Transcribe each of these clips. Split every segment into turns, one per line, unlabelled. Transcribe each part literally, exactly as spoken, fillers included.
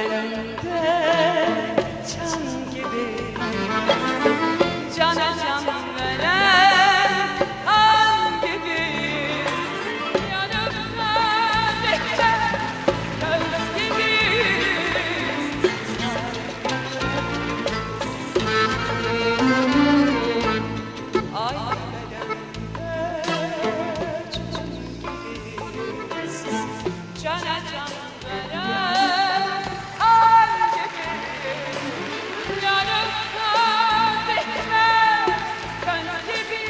ellerinde çan gibi, cana can veren kan gibi, yanımda bekler göz gibi. Ay ellerinde çan gibi, cana can veren kan gibi, yanımda bekler göz gibi.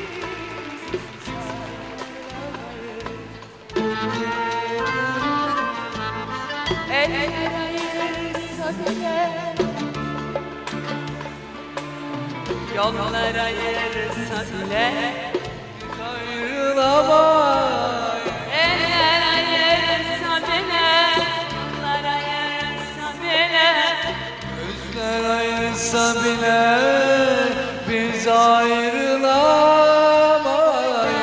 Eller ayırsa bile, yollar ayırsa bile ayrılamaz. Eller ayırsa bile, yollar ayırsa bile,
Gözler ayırsa bile biz ayrılamayız.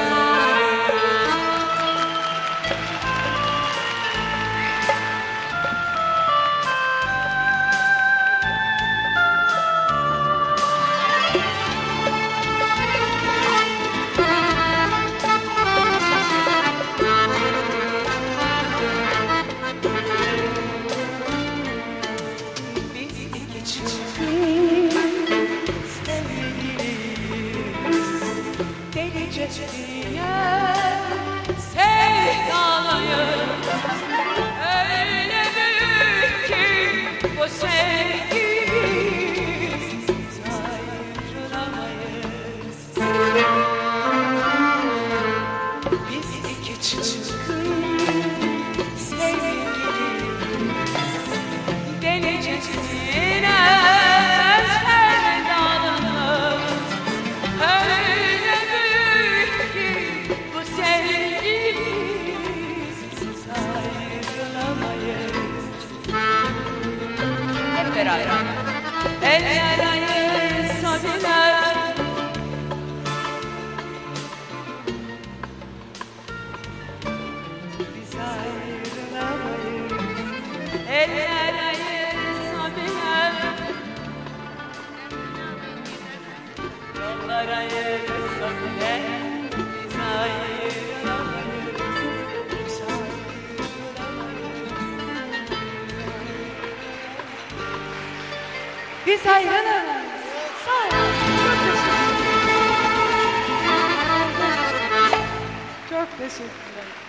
biz iki çılgın sevgiliyiz, delicesine sevdalıyız. Öyle büyük ki bu sevgimiz, biz ayrılamayız. Biz iki çılgın sevgiliyiz, delicesine sevdalıyız. Öyle büyük ki bu sevgimiz, biz ayrılamayız. Hep beraber. Eller ayırsa bile, biz ayrılamayız. Eller ayırsa bile, yollar ayırsa bile, biz ayrılamayız. Biz ayrılamayız. Biz ayrılamayız. Sağ olun. Çok teşekkürler. Çok teşekkürler.